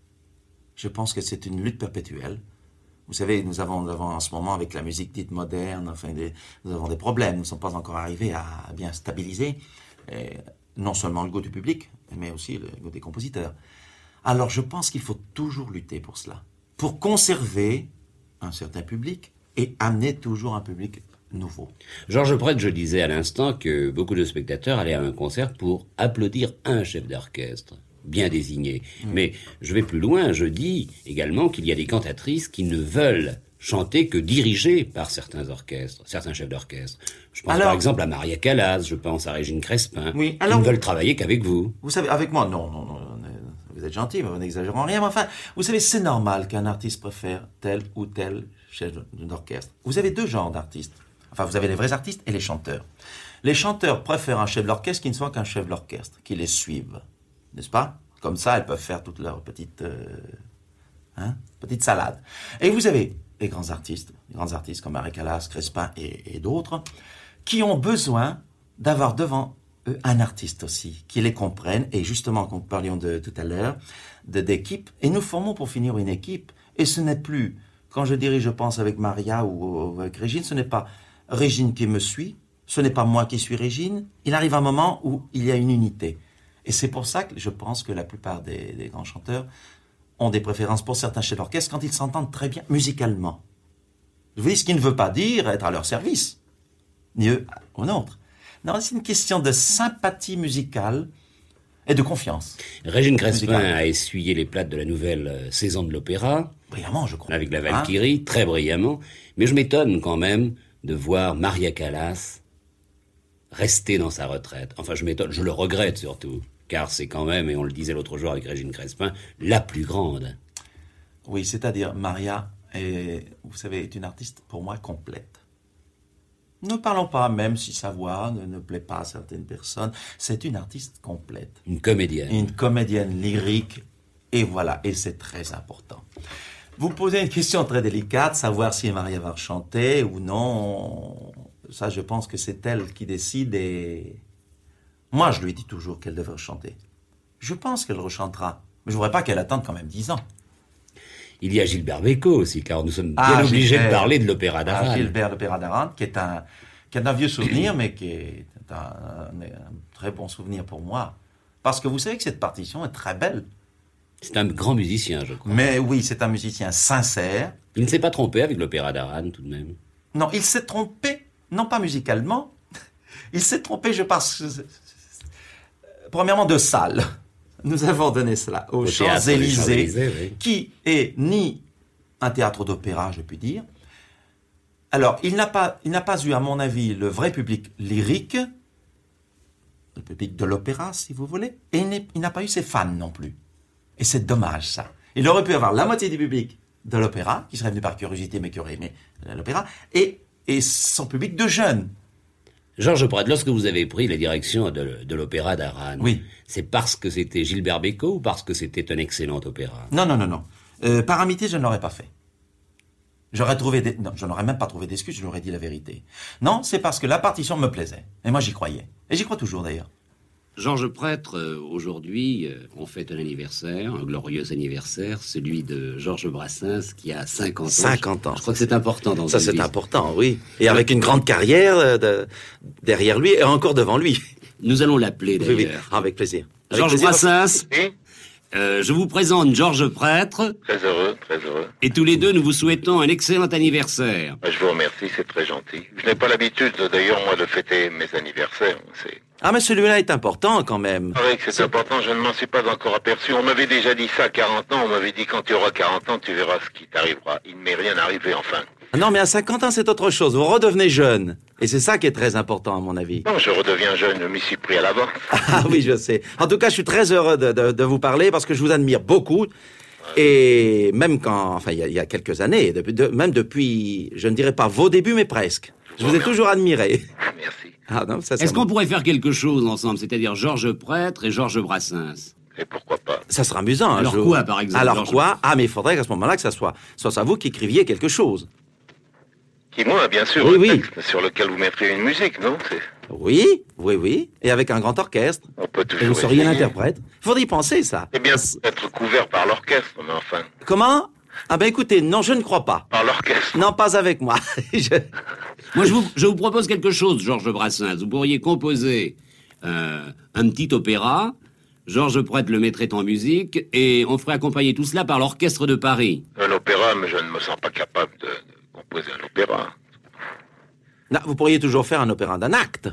Je pense que c'est une lutte perpétuelle. Vous savez, nous avons, nous avons en ce moment, avec la musique dite moderne, enfin, des, nous avons des problèmes. Nous ne sommes pas encore arrivés à bien stabiliser, et non seulement le goût du public, mais aussi le goût des compositeurs. Alors, je pense qu'il faut toujours lutter pour cela, pour conserver un certain public et amener toujours un public nouveau. Georges Prêtre, je disais à l'instant que beaucoup de spectateurs allaient à un concert pour applaudir un chef d'orchestre, bien désigné. Mmh. Mais je vais plus loin, je dis également qu'il y a des cantatrices qui ne veulent chanter que dirigées par certains orchestres, certains chefs d'orchestre. Je pense alors, par exemple à Maria Callas, je pense à Régine Crespin, oui, alors, qui ne veulent travailler qu'avec vous. Vous savez, avec moi, non, non, non, vous êtes gentil, mais vous n'exagérons rien, mais enfin, vous savez, c'est normal qu'un artiste préfère tel ou tel chef d'orchestre. Vous avez deux genres d'artistes. Enfin, vous avez les vrais artistes et les chanteurs. Les chanteurs préfèrent un chef d'orchestre qui ne soit qu'un chef d'orchestre, qui les suive. N'est-ce pas? Comme ça, elles peuvent faire toute leur petite, euh, hein, petite salade. Et vous avez les grands artistes, les grands artistes comme Maria Callas, Crespin et, et d'autres, qui ont besoin d'avoir devant eux un artiste aussi, qui les comprenne. Et justement, comme nous parlions de tout à l'heure, de, d'équipe. Et nous formons pour finir une équipe. Et ce n'est plus, quand je dirige, je pense, avec Maria ou, ou avec Régine, ce n'est pas Régine qui me suit, ce n'est pas moi qui suis Régine. Il arrive un moment où il y a une unité. Et c'est pour ça que je pense que la plupart des, des grands chanteurs ont des préférences pour certains chefs d'orchestre quand ils s'entendent très bien musicalement. Vous voyez, ce qui ne veut pas dire être à leur service, ni eux au nôtre. Non, c'est une question de sympathie musicale et de confiance. Régine Crespin musicale. A essuyé les plates de la nouvelle saison de l'opéra. Brillamment, je crois. Avec la Valkyrie, hein? Très brillamment. Mais je m'étonne quand même de voir Maria Callas rester dans sa retraite. Enfin, je m'étonne, je le regrette surtout, car c'est quand même, et on le disait l'autre jour avec Régine Crespin, la plus grande. Oui, c'est-à-dire, Maria, est, vous savez, est une artiste, pour moi, complète. Ne parlons pas, même si sa voix ne, ne plaît pas à certaines personnes, c'est une artiste complète. Une comédienne. Une comédienne lyrique, et voilà, et c'est très important. Vous posez une question très délicate, savoir si Maria va chanter ou non. Ça, je pense que c'est elle qui décide et... Moi, je lui dis toujours qu'elle devrait chanter. Je pense qu'elle rechantera. Mais je ne voudrais pas qu'elle attende quand même dix ans. Il y a Gilbert Bécaud aussi, car nous sommes ah, bien obligés Gilbert, de parler de l'opéra d'Aran. Ah, Gilbert, l'opéra d'Aran, qui est un, qui est un vieux souvenir, mais qui est un, un, un très bon souvenir pour moi. Parce que vous savez que cette partition est très belle. C'est un grand musicien, je crois. Mais oui, c'est un musicien sincère. Il ne s'est pas trompé avec l'opéra d'Aran, tout de même. Non, il s'est trompé, non pas musicalement, il s'est trompé, je pense, premièrement de salle. Nous avons donné cela aux Champs-Élysées, Champs oui. Qui est ni un théâtre d'opéra, je puis dire. Alors, il n'a pas, il n'a pas eu, à mon avis, le vrai public lyrique, le public de l'opéra, si vous voulez, et il, il n'a pas eu ses fans non plus. Et c'est dommage, ça. Il aurait pu avoir la moitié du public de l'opéra, qui serait venu par curiosité, mais qui aurait aimé l'opéra, et, et son public de jeunes. Georges Prêtre, lorsque vous avez pris la direction de, de l'opéra d'Aran, oui. C'est parce que c'était Gilbert Bécaud ou parce que c'était un excellent opéra? Non, non, non, non. Euh, par amitié, je ne l'aurais pas fait. J'aurais trouvé des... Non, je n'aurais même pas trouvé d'excuses, je lui aurais dit la vérité. Non, c'est parce que la partition me plaisait. Et moi, j'y croyais. Et j'y crois toujours, d'ailleurs. Georges Prêtre, euh, aujourd'hui, euh, on fête un anniversaire, un glorieux anniversaire, celui de Georges Brassens, qui a cinquante ans. cinquante ans. Je crois que c'est important dans ça, c'est vie. Important, oui. Et avec une grande carrière de, derrière lui et encore devant lui. Nous allons l'appeler, d'ailleurs. Oui, oui. Avec plaisir. Avec Georges plaisir. Brassens. Oui. Euh, je vous présente Georges Prêtre. Très heureux, très heureux. Et tous les deux, nous vous souhaitons un excellent anniversaire. Je vous remercie, c'est très gentil. Je n'ai pas l'habitude, d'ailleurs, moi, de fêter mes anniversaires. C'est... Ah, mais celui-là est important quand même. Ah oui, que c'est important, je ne m'en suis pas encore aperçu. On m'avait déjà dit ça à quarante ans, on m'avait dit quand tu auras quarante ans, tu verras ce qui t'arrivera. Il ne m'est rien arrivé, enfin. Non, mais à cinquante ans, c'est autre chose. Vous redevenez jeune. Et c'est ça qui est très important, à mon avis. Non, je redeviens jeune, je m'y suis pris à l'avance. Ah oui, je sais. En tout cas, je suis très heureux de, de, de vous parler parce que je vous admire beaucoup. Et même quand, enfin, il y a, il y a quelques années, de, de, même depuis, je ne dirais pas vos débuts, mais presque. Je vous ai toujours admiré. Merci. Ah non, ça, ça Est-ce me- qu'on pourrait faire quelque chose ensemble, c'est-à-dire Georges Prêtre et Georges Brassens? Et pourquoi pas? Ça sera amusant. Alors un jour. quoi, par exemple, Alors Georges quoi? Ah, mais il faudrait qu'à ce moment-là, que ça soit, soit à vous qui écriviez quelque chose. Qui, moi, bien sûr, Oui, le oui. texte sur lequel vous mettrez une musique, non? C'est- Oui, oui, oui. Et avec un grand orchestre. On peut Et toujours vous seriez essayer. l'interprète. Il faudrait y penser, ça. Eh bien, être couvert par l'orchestre, mais enfin, Comment? Ah ben écoutez, non, je ne crois pas. par l'orchestre. Non, pas avec moi. Je- Moi, je vous, je vous propose quelque chose, Georges Brassens. Vous pourriez composer euh, un petit opéra, Georges Prêtre le mettrait en musique, et on ferait accompagner tout cela par l'Orchestre de Paris. Un opéra, mais je ne me sens pas capable de, de composer un opéra. Non, vous pourriez toujours faire un opéra d'un acte.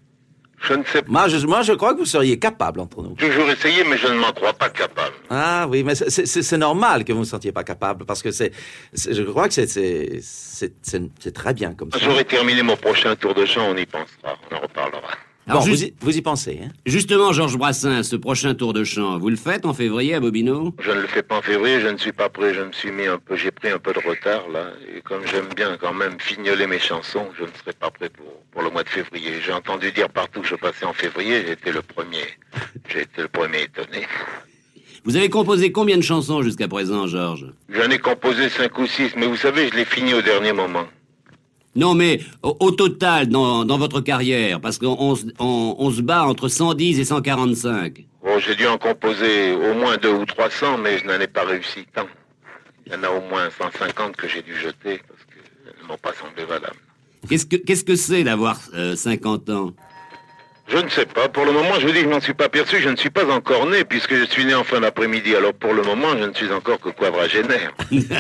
Je ne sais pas. Moi je, moi, je crois que vous seriez capable entre nous. Toujours essayer, mais je ne m'en crois pas capable. Ah oui, mais c'est- c'est c'est normal que vous ne vous sentiez pas capable, parce que c'est, c'est- je crois que c'est c'est- c'est c'est- c'est très bien comme ça. J'aurai terminé mon prochain tour de chant, on y pensera, on en reparlera. Bon, Alors, vous, juste- y, vous y pensez, hein? Justement, Georges Brassens, ce prochain tour de chant, vous le faites en février à Bobino? Je ne le fais pas en février, je ne suis pas prêt, je me suis mis un peu, j'ai pris un peu de retard là, et comme j'aime bien quand même fignoler mes chansons, je ne serai pas prêt pour, pour le mois de février. J'ai entendu dire partout que je passais en février, j'ai été le premier, j'ai été le premier étonné. Vous avez composé combien de chansons jusqu'à présent, Georges? J'en ai composé cinq ou six, mais vous savez, je l'ai fini au dernier moment. Non, mais au, au total, dans, dans votre carrière, parce qu'on on, se- on, on se bat entre cent dix et cent quarante-cinq. Bon, j'ai dû en composer au moins deux ou trois cents, mais je n'en ai pas réussi tant. Il y en a au moins cent cinquante que j'ai dû jeter, parce qu'elles ne m'ont pas semblé valables. Qu'est-ce que qu'est-ce que c'est d'avoir euh, cinquante ans? Je ne sais pas. Pour le moment, je vous dis, je n'en suis pas aperçu. Je ne suis pas encore né, puisque je suis né en fin d'après-midi. Alors, pour le moment, je ne suis encore que quadragénaire.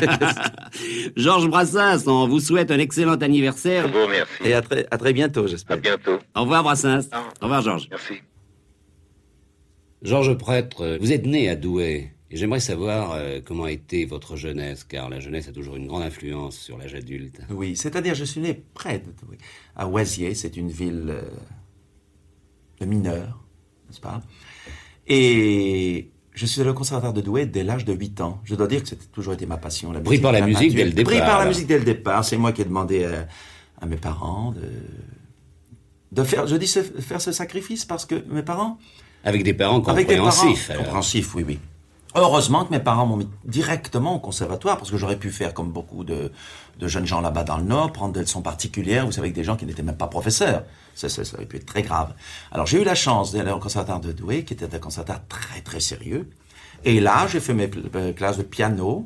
Georges Brassens, on vous souhaite un excellent anniversaire. Je vous remercie. Et à très, à très bientôt, À j'espère. bientôt. Au revoir, Brassens. Ah. Au revoir, Georges. Merci. Georges Prêtre, vous êtes né à Douai. Et j'aimerais savoir euh, comment a été votre jeunesse, car la jeunesse a toujours une grande influence sur l'âge adulte. Oui, c'est-à-dire, je suis né près de oui, à Oisier, c'est une ville euh, de mineurs, n'est-ce pas? Et je suis allé au conservatoire de Douai dès l'âge de huit ans. Je dois dire que c'était toujours été ma passion. La Pris par la musique nature. dès le départ, Pris par la alors. musique dès le départ. C'est moi qui ai demandé à, à mes parents de, de faire, je dis ce- faire ce sacrifice parce que mes parents... Avec des parents Avec des compréhensifs. parents alors. compréhensifs, oui, oui. Heureusement que mes parents m'ont mis directement au conservatoire, parce que j'aurais pu faire comme beaucoup de, de jeunes gens là-bas dans le Nord, prendre des leçons particulières, vous savez, avec des gens qui n'étaient même pas professeurs. Ça, ça, ça aurait pu être très grave. Alors j'ai eu la chance d'aller au conservatoire de Douai, qui était un conservatoire très très sérieux. Et là, j'ai fait mes pl- euh, classes de piano,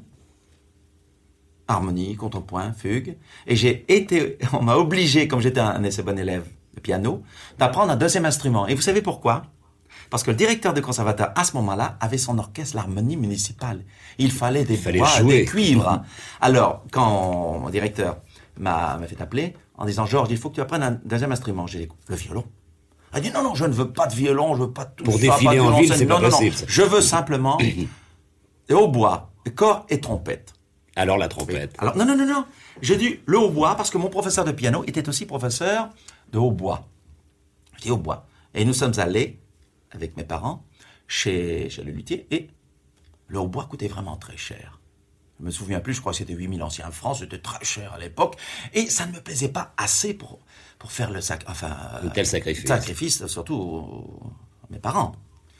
harmonie, contrepoint, fugue. Et j'ai été, on m'a obligé, comme j'étais un assez bon élève de piano, d'apprendre un deuxième instrument. Et vous savez pourquoi? Parce que le directeur du conservatoire, à ce moment-là, avait son orchestre, l'harmonie municipale. Il fallait des Il fallait bois, jouer. des cuivres. Alors, quand mon directeur m'a m'a fait appeler, en disant, Georges, il faut que tu apprennes un deuxième instrument. J'ai dit, le violon. Il a dit, non, non, je ne veux pas de violon, je veux pas de tout Pour ça, défiler pas de en violoncelle. ville, c'est non, pas non, possible, non. ça. Je veux simplement des hautbois, corps et trompette. Alors la trompette. Alors, non, non, non, non. J'ai dit le hautbois parce que mon professeur de piano était aussi professeur de hautbois. Je dis hautbois. Et nous sommes allés, avec mes parents, chez, chez le luthier, et le hautbois coûtait vraiment très cher. Je me souviens plus, je crois que c'était huit mille anciens francs, c'était très cher à l'époque, et ça ne me plaisait pas assez pour, pour faire le sac, enfin, Un tel sacrifice. sacrifice, surtout aux- à mes parents.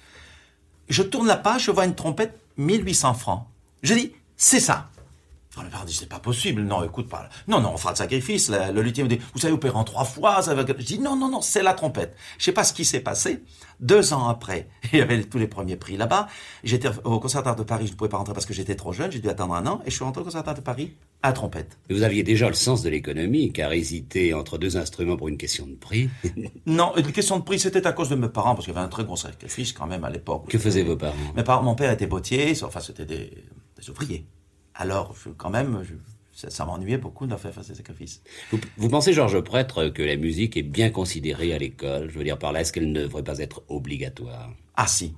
Je tourne la page, je vois une trompette, mille huit cents francs. Je dis, c'est ça. Alors, mes parents disent, c'est pas possible. Non, écoute pas. Non, non, on fera le sacrifice. Le, le luthier me dit, vous savez opérer en trois fois. Ça va... Je dis, non, non, non, c'est la trompette. Je sais pas ce qui s'est passé. Deux ans après, il y avait tous les premiers prix là-bas. J'étais au conservatoire de Paris, je ne pouvais pas rentrer parce que j'étais trop jeune. J'ai dû attendre un an et je suis rentré au conservatoire de Paris à trompette. Vous aviez déjà le sens de l'économie, car hésiter entre deux instruments pour une question de prix. Non, une question de prix, c'était à cause de mes parents parce qu'il y avait un très gros sacrifice quand même à l'époque. Que faisaient vos parents? Mes parents, mon père était bottier, enfin c'était des, des ouvriers. Alors, je- quand même, je- ça, ça m'ennuyait beaucoup de leur faire faire ces sacrifices. Vous, vous pensez, Georges Prêtre, que la musique est bien considérée à l'école? Je veux dire par là, est-ce qu'elle ne devrait pas être obligatoire? Ah si,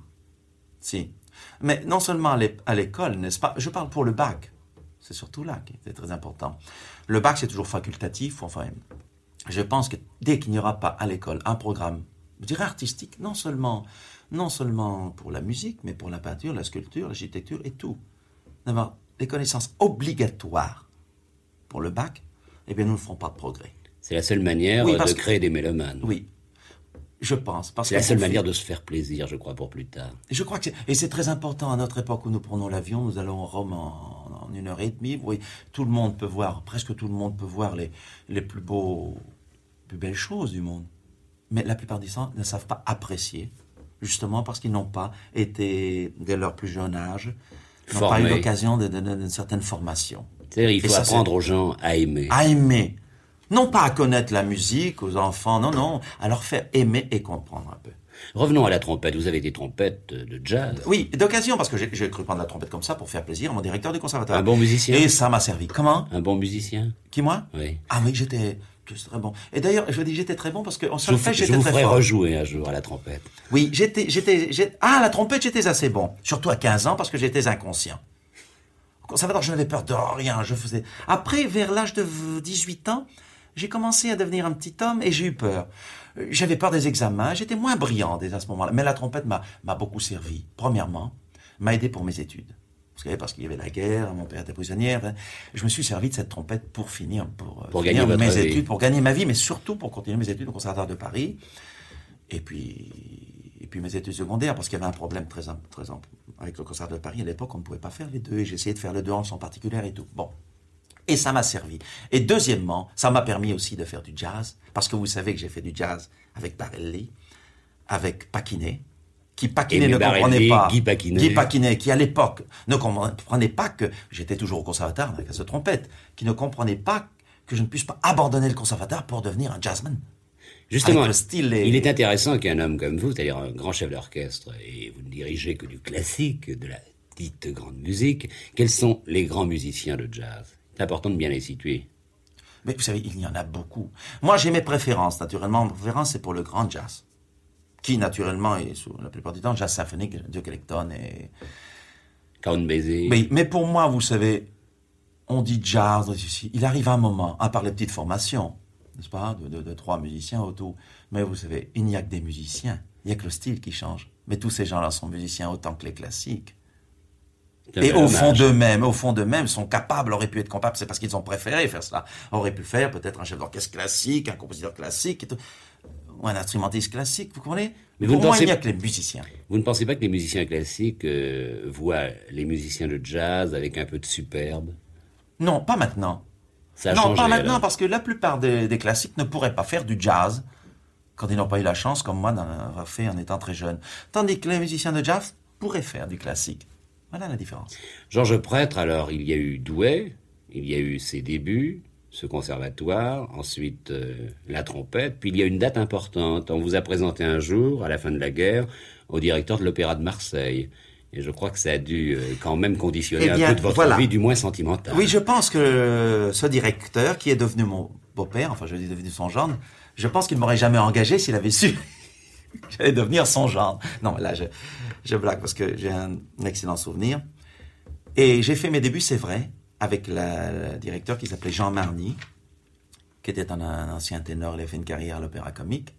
si. Mais non seulement à l'école, n'est-ce pas? Je parle pour le bac. C'est surtout là qui est très important. Le bac, c'est toujours facultatif. Enfin, je pense que dès qu'il n'y aura pas à l'école un programme, je dirais artistique, non seulement, non seulement pour la musique, mais pour la peinture, la sculpture, l'architecture et tout, d'avoir des connaissances obligatoires pour le bac, eh bien, nous ne ferons pas de progrès. C'est la seule manière oui, de que, créer des mélomanes. Oui, je pense. C'est la seule manière de se faire plaisir, je crois, pour plus tard. Je crois que c'est, et c'est très important à notre époque où nous prenons l'avion, nous allons à Rome en, en une heure et demie. Oui, tout le monde peut voir, presque tout le monde peut voir les, les plus beaux, plus belles choses du monde. Mais la plupart des gens ne savent pas apprécier, justement parce qu'ils n'ont pas été, dès leur plus jeune âge, n'ont pas eu l'occasion d'une certaine formation. C'est-à-dire, il faut ça, apprendre aux gens à aimer. À aimer. Non pas à connaître la musique, aux enfants, non, non, à leur faire aimer et comprendre un peu. Revenons à la trompette. Vous avez des trompettes de jazz. Oui, d'occasion, parce que j'ai, j'ai cru prendre la trompette comme ça pour faire plaisir à mon directeur du conservatoire. Un bon musicien. Et ça m'a servi. Comment? Un bon musicien. Qui, moi? Oui. Ah oui, j'étais... très bon. Et d'ailleurs, je dis j'étais très bon parce qu'en solfège, j'étais très fort. Je vous ferai rejouer un jour à la trompette. Oui, j'étais, j'étais, j'étais, ah, à la trompette, j'étais assez bon. Surtout à quinze ans parce que j'étais inconscient. Au conservatoire, je n'avais peur de rien. Je faisais. Après, vers l'âge de dix-huit ans, j'ai commencé à devenir un petit homme et j'ai eu peur. J'avais peur des examens. J'étais moins brillant dès à ce moment-là. Mais la trompette m'a, m'a beaucoup servi. Premièrement, m'a aidé pour mes études. Parce qu'il y avait la guerre, mon père était prisonnier. Je me suis servi de cette trompette pour finir, pour, pour finir gagner mes vie. études, pour gagner ma vie, mais surtout pour continuer mes études au Conservatoire de Paris. Et puis, et puis mes études secondaires, parce qu'il y avait un problème très, très avec le Conservatoire de Paris. À l'époque, on ne pouvait pas faire les deux. Et j'ai essayé de faire les deux en particulier et tout. Bon. Et ça m'a servi. Et deuxièmement, ça m'a permis aussi de faire du jazz. Parce que vous savez que j'ai fait du jazz avec Barelli, avec Paquinet. Qui Paquinet ne Barelli, comprenait pas, Guy Paquinet. Guy Paquinet, qui à l'époque ne comprenait pas que j'étais toujours au conservatoire avec ce trompette, qui ne comprenait pas que je ne puisse pas abandonner le conservatoire pour devenir un jazzman. Justement, le style et... il est intéressant qu'un homme comme vous, c'est-à-dire un grand chef d'orchestre, et vous ne dirigez que du classique, de la dite grande musique, quels sont les grands musiciens de jazz? C'est important de bien les situer. Mais vous savez, il y en a beaucoup. Moi, j'ai mes préférences, naturellement. Mes préférences, c'est pour le grand jazz. Qui, naturellement, est, la plupart du temps, jazz symphonique, Duke Ellington et... Count Basie. Mais, mais pour moi, vous savez, on dit jazz, il arrive un moment, à part les petites formations, n'est-ce pas, de, de, de trois musiciens autour. Mais vous savez, il n'y a que des musiciens. Il n'y a que le style qui change. Mais tous ces gens-là sont musiciens autant que les classiques. Et au fond d'eux-mêmes, au fond d'eux-mêmes, sont capables, auraient pu être capables, c'est parce qu'ils ont préféré faire cela. Auraient pu faire peut-être un chef d'orchestre classique, un compositeur classique, et tout. Ou un instrumentiste classique, vous comprenez? Mais pour moi, il n'y a que les musiciens. Vous ne pensez pas que les musiciens classiques euh, voient les musiciens de jazz avec un peu de superbe? Non, pas maintenant. Ça a non, changé, pas maintenant, alors. Parce que la plupart des, des classiques ne pourraient pas faire du jazz quand ils n'ont pas eu la chance, comme moi, d'en avoir fait en étant très jeune. Tandis que les musiciens de jazz pourraient faire du classique. Voilà la différence. Georges Prêtre, alors, il y a eu Douai, il y a eu ses débuts, ce conservatoire, ensuite euh, la trompette, puis il y a une date importante. On vous a présenté un jour, à la fin de la guerre, au directeur de l'Opéra de Marseille. Et je crois que ça a dû euh, quand même conditionner eh bien, un peu de votre voilà. vie, du moins sentimentale. Oui, je pense que ce directeur, qui est devenu mon beau-père, enfin je dis devenu son gendre, je pense qu'il ne m'aurait jamais engagé s'il avait su que j'allais devenir son gendre. Non, là, je, je blague parce que j'ai un, un excellent souvenir. Et j'ai fait mes débuts, c'est vrai, avec le directeur qui s'appelait Jean Marny, qui était un, un ancien ténor, il a fait une carrière à l'Opéra Comique.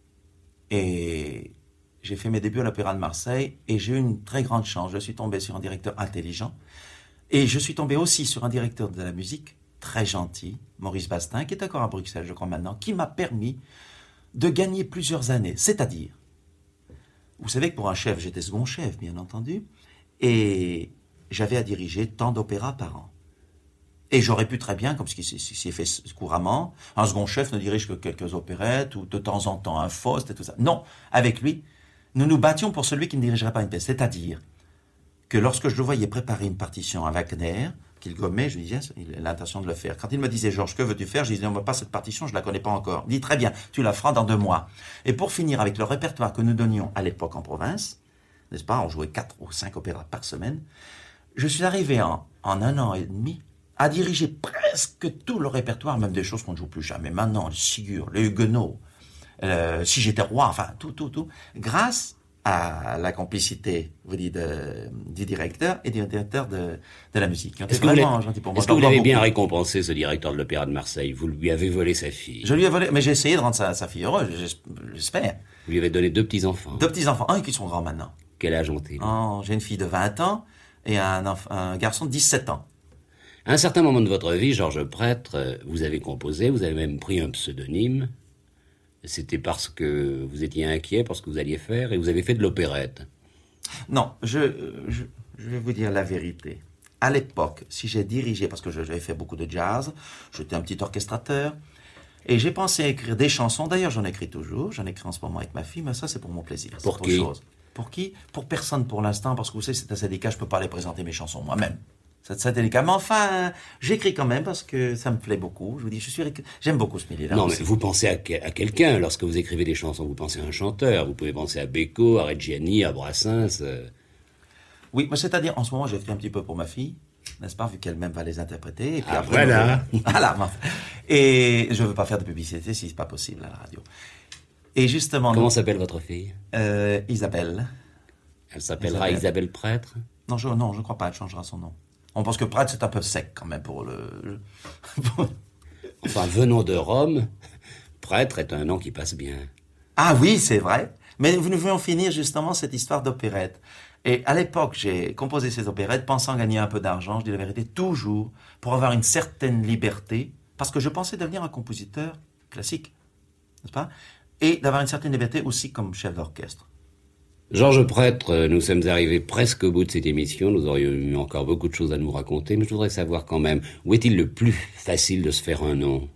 Et j'ai fait mes débuts à l'Opéra de Marseille et j'ai eu une très grande chance. Je suis tombé sur un directeur intelligent et je suis tombé aussi sur un directeur de la musique très gentil, Maurice Bastin, qui est encore à Bruxelles, je crois maintenant, qui m'a permis de gagner plusieurs années. C'est-à-dire, vous savez que pour un chef, j'étais second chef, bien entendu, et j'avais à diriger tant d'opéras par an. Et j'aurais pu très bien, comme ce qui s'y est fait couramment, un second chef ne dirige que quelques opérettes, ou de temps en temps un Faust et tout ça. Non, avec lui, nous nous battions pour celui qui ne dirigerait pas une pièce. C'est-à-dire que lorsque je le voyais préparer une partition à Wagner, qu'il gommait, je lui disais, il a l'intention de le faire. Quand il me disait, Georges, que veux-tu faire? Je disais, on ne va pas cette partition, je ne la connais pas encore. Il dit, très bien, tu la feras dans deux mois. Et pour finir avec le répertoire que nous donnions à l'époque en province, n'est-ce pas, on jouait quatre ou cinq opéras par semaine, je suis arrivé en, en un an et demi à diriger presque tout le répertoire, même des choses qu'on ne joue plus jamais maintenant, les Sigur, les Huguenots, euh, Si j'étais roi, enfin tout, tout, tout, grâce à la complicité, vous dites, de, du directeur et du directeur de, de la musique. Est-ce que vraiment gentil pour moi. Est-ce que vous l'avez bien récompensé, ce directeur de l'Opéra de Marseille? Vous lui avez volé sa fille. Je lui ai volé, mais j'ai essayé de rendre sa, sa fille heureuse, j'espère. Vous lui avez donné deux petits-enfants. Deux petits-enfants, un qui sont grands maintenant. Quel âge ont-ils? Oh, j'ai une fille de vingt ans et un, enfant, un garçon de dix-sept ans. À un certain moment de votre vie, Georges Prêtre, vous avez composé, vous avez même pris un pseudonyme. C'était parce que vous étiez inquiet, parce que vous alliez faire, et vous avez fait de l'opérette. Non, je, je, je vais vous dire la vérité. À l'époque, si j'ai dirigé, parce que j'avais fait beaucoup de jazz, j'étais un petit orchestrateur, et j'ai pensé à écrire des chansons. D'ailleurs, j'en écris toujours, j'en écris en ce moment avec ma fille, mais ça, c'est pour mon plaisir. Pour qui? Chose. Pour qui? Pour personne pour l'instant, parce que vous savez, c'est assez délicat, je ne peux pas aller présenter mes chansons moi-même. C'est très délicat. Mais enfin, j'écris quand même parce que ça me plaît beaucoup. Je vous dis, je suis, j'aime beaucoup ce milieu-là. Non, aussi. Mais vous pensez à, à quelqu'un lorsque vous écrivez des chansons. Vous pensez à un chanteur. Vous pouvez penser à Beko, à Reggiani, à Brassens. Euh... Oui, mais c'est-à-dire, en ce moment, j'écris un petit peu pour ma fille, n'est-ce pas, vu qu'elle-même va les interpréter. Et puis ah, après, voilà. Voilà. Et je ne veux pas faire de publicité si c'est pas possible à la radio. Et justement. Comment nous... s'appelle votre fille? euh, Isabelle. Elle s'appellera Isabelle, Isabelle Prêtre? Non, je non, je crois pas. Elle changera son nom. On pense que Prêtre, c'est un peu sec quand même pour le... Enfin, venant de Rome, Prêtre est un nom qui passe bien. Ah oui, c'est vrai. Mais nous voulons finir justement cette histoire d'opérette. Et à l'époque, j'ai composé ces opérettes pensant gagner un peu d'argent, je dis la vérité, toujours pour avoir une certaine liberté, parce que je pensais devenir un compositeur classique, n'est-ce pas? Et d'avoir une certaine liberté aussi comme chef d'orchestre. Georges Prêtre, nous sommes arrivés presque au bout de cette émission. Nous aurions eu encore beaucoup de choses à nous raconter, mais je voudrais savoir quand même, où est-il le plus facile de se faire un nom?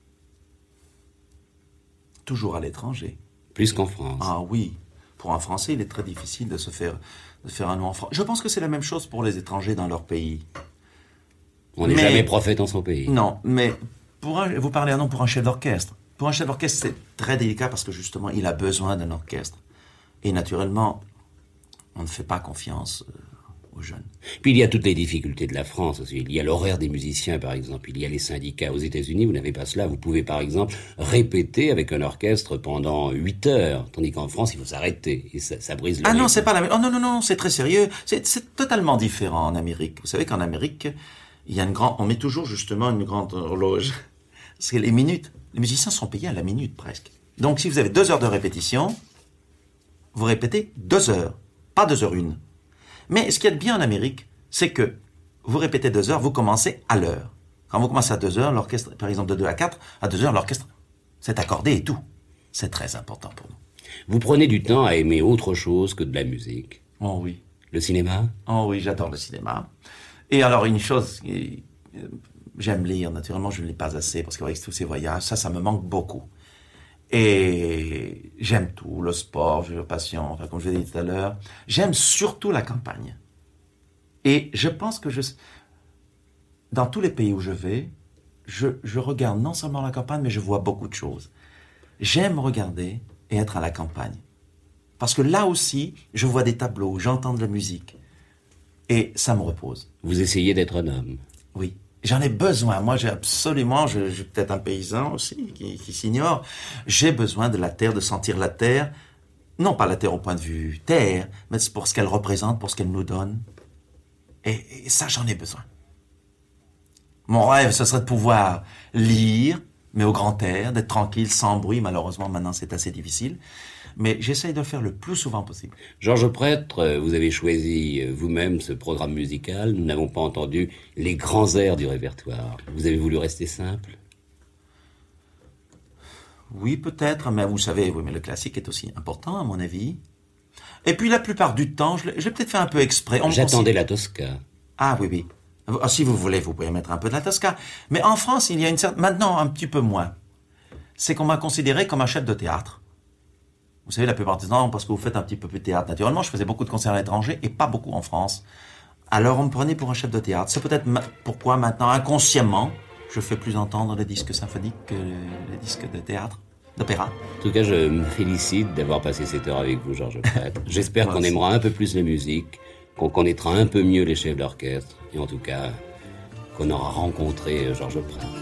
Toujours à l'étranger. Plus qu'en France? Ah oui. Pour un Français, il est très difficile de se faire, de faire un nom en France. Je pense que c'est la même chose pour les étrangers dans leur pays. On n'est mais... jamais prophète en son pays. Non, mais pour un... vous parlez un nom pour un chef d'orchestre. Pour un chef d'orchestre, c'est très délicat parce que justement, il a besoin d'un orchestre. Et naturellement, on ne fait pas confiance euh, aux jeunes. Puis il y a toutes les difficultés de la France aussi. Il y a l'horaire des musiciens, par exemple. Il y a les syndicats. Aux États-Unis, vous n'avez pas cela. Vous pouvez, par exemple, répéter avec un orchestre pendant huit heures. Tandis qu'en France, il faut s'arrêter. Et ça, ça brise le Ah rythme. non, c'est pas la même. Oh non, non, non, c'est très sérieux. C'est, c'est totalement différent en Amérique. Vous savez qu'en Amérique, il y a une grande, on met toujours justement une grande horloge. C'est les minutes. Les musiciens sont payés à la minute presque. Donc si vous avez deux heures de répétition, vous répétez deux heures, pas deux heures une. Mais ce qu'il y a de bien en Amérique, c'est que vous répétez deux heures, vous commencez à l'heure. Quand vous commencez à deux heures, l'orchestre, par exemple de deux à quatre, à deux heures, l'orchestre s'est accordé et tout. C'est très important pour nous. Vous prenez du temps à aimer autre chose que de la musique? Oh oui. Le cinéma? Oh oui, j'adore le cinéma. Et alors une chose, j'aime lire, naturellement je ne lis pas assez, parce qu'avec tous ces voyages, ça, ça me manque beaucoup. Et j'aime tout, le sport, j'ai la passion, enfin, comme je l'ai dit tout à l'heure. J'aime surtout la campagne. Et je pense que je, dans tous les pays où je vais, je, je regarde non seulement la campagne, mais je vois beaucoup de choses. J'aime regarder et être à la campagne. Parce que là aussi, je vois des tableaux, j'entends de la musique. Et ça me repose. Vous essayez d'être un homme? Oui. J'en ai besoin. Moi, j'ai absolument, je, je suis peut-être un paysan aussi, qui, qui s'ignore. J'ai besoin de la terre, de sentir la terre. Non pas la terre au point de vue terre, mais pour ce qu'elle représente, pour ce qu'elle nous donne. Et, et ça, j'en ai besoin. Mon rêve, ce serait de pouvoir lire, mais au grand air, d'être tranquille, sans bruit. Malheureusement, maintenant, c'est assez difficile. Mais j'essaye de le faire le plus souvent possible. Georges Prêtre, vous avez choisi vous-même ce programme musical. Nous n'avons pas entendu les grands airs du répertoire. Vous avez voulu rester simple? Oui, peut-être, mais vous savez, oui, mais le classique est aussi important, à mon avis. Et puis, la plupart du temps, je l'ai, je l'ai peut-être fait un peu exprès. On J'attendais la Tosca. Ah oui, oui. Ah, si vous voulez, vous pouvez mettre un peu de la Tosca. Mais en France, il y a une certaine... Maintenant, un petit peu moins. C'est qu'on m'a considéré comme un chef de théâtre. Vous savez, la plupart du temps, parce que vous faites un petit peu plus de théâtre. Naturellement, je faisais beaucoup de concerts à l'étranger et pas beaucoup en France. Alors, on me prenait pour un chef de théâtre. C'est peut-être ma... pourquoi maintenant, inconsciemment, je fais plus entendre les disques symphoniques que les disques de théâtre, d'opéra. En tout cas, je me félicite d'avoir passé cette heure avec vous, Georges Prêtre. J'espère qu'on aimera un peu plus la musique, qu'on connaîtra un peu mieux les chefs d'orchestre, et en tout cas, qu'on aura rencontré Georges Prêtre.